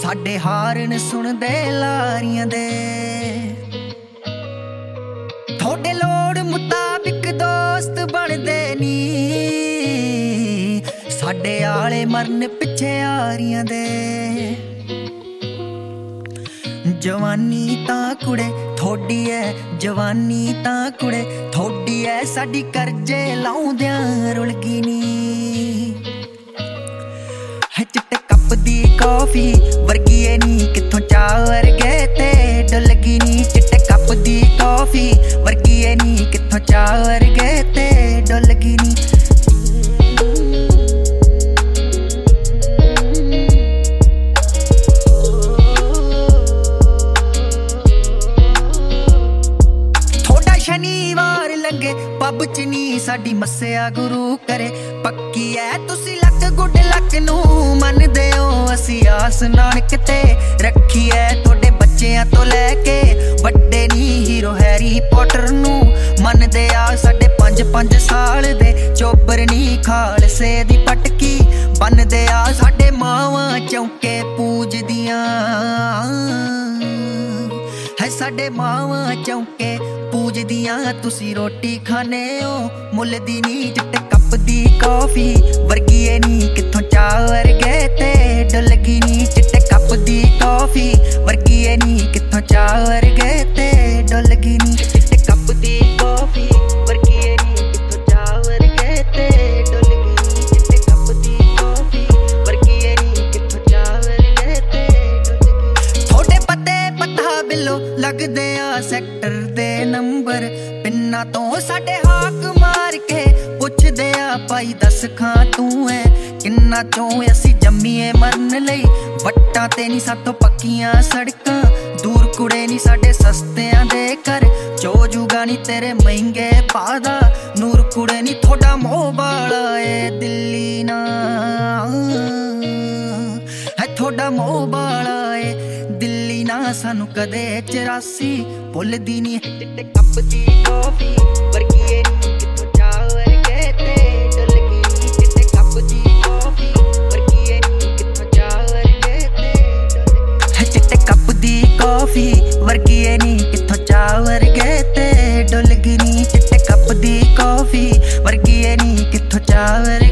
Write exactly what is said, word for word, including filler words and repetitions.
साडे हारन सुनदे लारियां दे। थोड़े लोड़ मुताबिक दोस्त बनदे नी, साडे आले मरन पिछे यारियां दे। जवानी तां कुड़े थोड़ी है, जवानी तां कुड़े थोड़ी है, साडी करजे लाउंदियां रुलगी नी। चिट्टे कप दी कॉफी वर्गी है नी, कित्थों चाह वर्गे ते डुलगी नी। चिट्टे कप दी कॉफी वर्गी है नी, कित्थों चाह वर्गे ते डुलगी नी। शनिवार लंघे पब च नी साडी मस्सेआ गुरु करे, पक्की है तुसी लक गुड लक नू मनदे हो। असी आस नानक ते रखी है तुहाडे बच्चेआं तो लैके वड्डे नी हीरो हैरी पॉटर नू मनदे आ। साडे पंज पंज साल दे चोबर नी खालसे दी पटकी बनदे आ। साडे मावां चौके पूजदियां है, साडे मावां चौके पूजदियां, तुसी रोटी खाने हो मुल दी नी। चिट्टे कप दी कॉफी वर्गी है नी, कित्थों चाह वर्गे ते डुलगी नी। चिट्टे कप दी कॉफी वर्गी है नी, कित्थों चाह वर्गे ते डुलगी नी। चिट्टे कप दी कॉफी वर्गी है नी, कित्थों चाह वर्गे ते डुलगी नी। चिट्टे कप दी कॉफी वर्गी है नी, कित्थों चाह वर्गे ते डुलगी। थोड़े पते पता बिलो लगदे आ सैक्टर दे नंबर, पिन्ना तो साडे हाक मार के पुछदे आ भाई दस खां तू है किन्ना चों। असी जम्मीए मरन लई वट्टां ते नी सातों पक्कियां सड़कां, दूर कुड़े नी साडे सस्तियां दे घर। चो जूगा नी तेरे महंगे पादा, नूर कुड़े नी थोड़ा मोह बाला ए दिल्ली ना है, थोड़ा मोह बाला ए दिल्ली ना। सानू कदे चरासी भुलदी नी। चिट्टे कप दी कॉफी वर्गी है नी, कित्थों चाह वर्गे ते डुलगी नी। चिट्टे कप दी कॉफी वर्गी है नी, कित्थों चाह वर्गे ते डुलगी। चिट्टे कप दी कॉफी वर्गी है नी, कित्थों चाह वर्गे ते डुलगी नी। चिट्टे कप दी कॉफी वर्गी है नी, कित्थों चाह वर्गे